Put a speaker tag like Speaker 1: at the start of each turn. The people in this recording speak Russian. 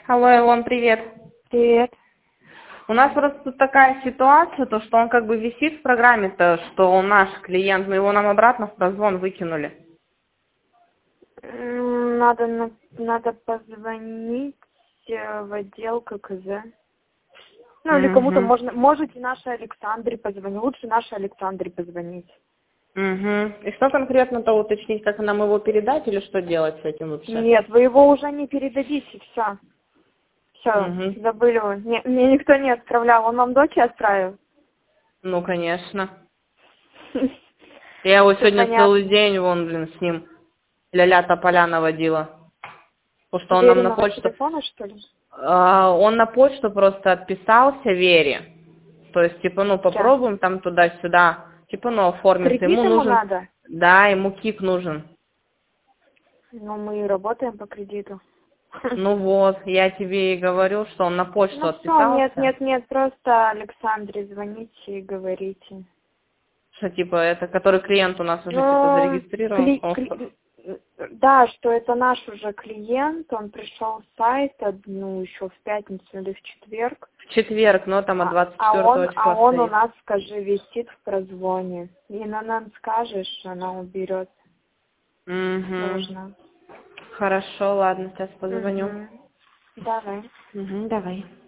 Speaker 1: Алло, Илон, привет.
Speaker 2: Привет.
Speaker 1: У нас просто тут такая ситуация, то что он как бы висит в программе-то, что он наш клиент, мы его нам обратно в прозвон выкинули.
Speaker 2: Надо позвонить в отдел ККЗ. Ну, или кому-то можете нашей Александре позвонить. Лучше нашей Александре позвонить.
Speaker 1: И что конкретно-то уточнить, как нам его передать или что делать с этим вообще?
Speaker 2: Нет, вы его уже не передадите, все. Все, забыли вы. Мне никто не отправлял. Он вам дочь отправил?
Speaker 1: Ну, конечно. Я его сегодня целый день, с ним ля-ля тополя наводила. Потому что он нам на почту...
Speaker 2: телефона, что ли?
Speaker 1: Он на почту просто отписался Вере. То есть, типа, попробуем там туда-сюда. Типа, оформиться.
Speaker 2: Кредит ему надо?
Speaker 1: Да, ему КИК нужен.
Speaker 2: Ну, мы и работаем по кредиту.
Speaker 1: Ну вот, я тебе и говорю, что он на почту отписался.
Speaker 2: Нет, просто Александре звоните и говорите.
Speaker 1: Что, типа, это, который клиент у нас уже, зарегистрирован.
Speaker 2: Да, что это наш уже клиент, он пришел с сайта, еще в пятницу или в четверг.
Speaker 1: В четверг, но там от 24 числа
Speaker 2: он у нас, скажи, висит в прозвоне. И нам скажешь, она уберет. Нужно.
Speaker 1: Хорошо, ладно, сейчас позвоню.
Speaker 2: Давай.
Speaker 1: Давай.